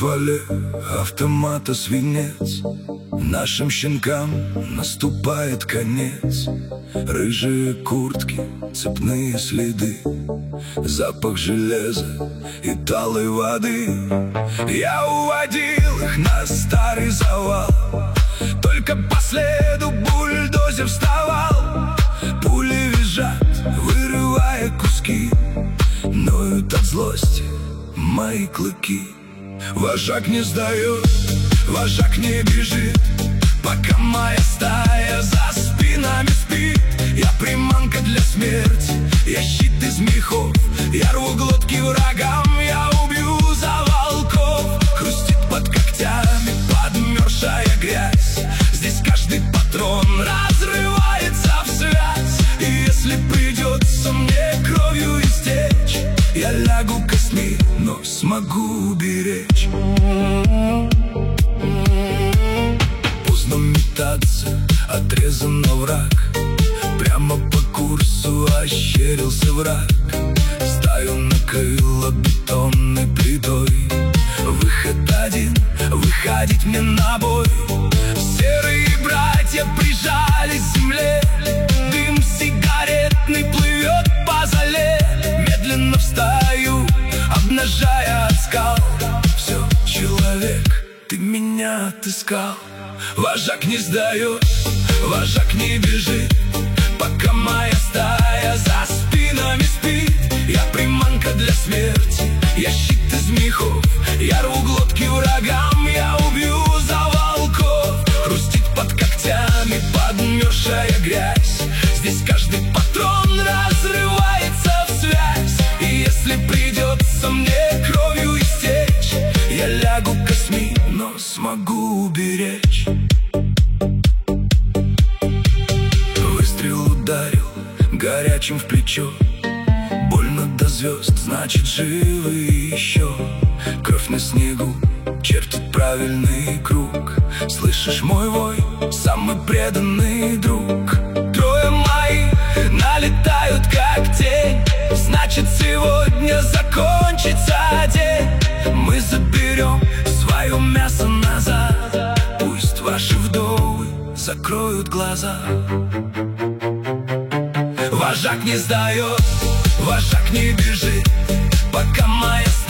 стволе автомата свинец. Нашим щенкам наступает конец. Рыжие куртки, цепные следы, запах железа и талой воды. Я уводил их на старый завал, только по следу бульдозер вставал. Пули визжат, вырывая куски, ноют от злости мои клыки. Вожак не сдает, вожак не бежит, пока моя стая за спинами спит. Я приманка для смерти, я щит из мехов, я рву глотки врагам, я убью за волков. Хрустит под когтями подмерзшая грязь, здесь каждый патрон разрывается в связь. И если придется мне кровью истечь, я лягу костьми, но смогу уберечь. Поздно метаться, отрезан враг, прямо по курсу ощерился враг. Стаю накрыло бетонной плитой. Выход один, выходить мне на бой. Серые братья прижались к земле, дым сигаретный плывет по зале. Медленно встаю, обнажая от скал. Все, человек, ты меня отыскал. Вожак не сдает, вожак не бежит, пока моя стая за спинами спит. Я приманка для смерти, я щит из мехов, я рву глотки врагам, я убью за волков. Хрустит под когтями подмерзшая грязь, здесь каждый патрон разрывается в связь. И если придется мне кровью истечь, я лягу костьми, но смогу уберечь. Выстрел ударил горячим в плечо, больно до звезд, значит живы еще. Кровь на снегу чертит правильный круг. Слышишь мой вой, самый преданный друг. Трое моих налетают как тень, значит сегодня закончится день. Мы заберем свое мясо назад, пусть ваши вдовы закроют глаза. Вожак не сдает, вожак не бежит, пока моя